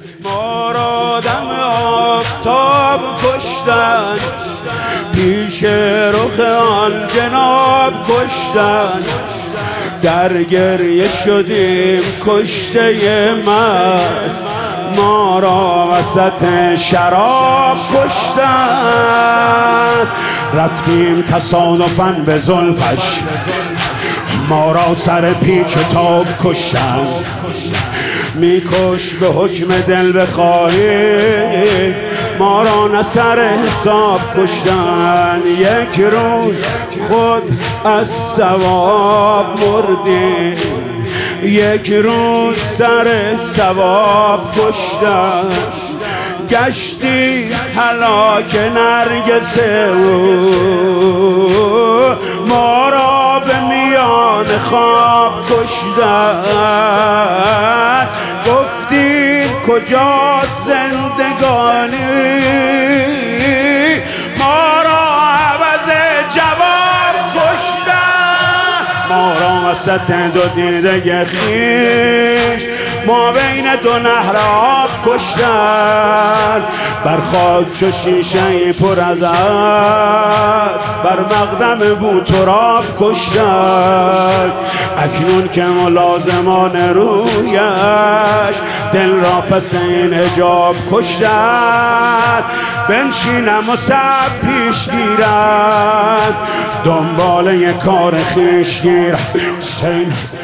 ما را دم آفتاب کشتن، پیش رخ آن جناب کشتن. در گریه شدیم کشته مست، ما را وسط شراب کشتن. رفتیم تصادفاً به زلفش، ما را سر پیچ و تاب کشتن. میکش به حکم دل بخواهی، ما را نه سر حساب کشتن. یک روز خود از ثواب مردیم، یک روز سر ثواب کشتن. گشتی هلاک نرگس او، ما را به میان خواب کشتن. گفتیم کجاست زندگانی، ما را عوض جواب کشتن. ما را وسط دو دیده خویش، ما بین دو نهر آب کشتن. بر خاک چو شیشه پر از عهد، بر مقدم بوتراب کشتن. اکنون که ملازمان رویش، دل را پس این حجاب کشتن. بنشینم و صف پیش گیرند، دنبال یک کار خویش گیر.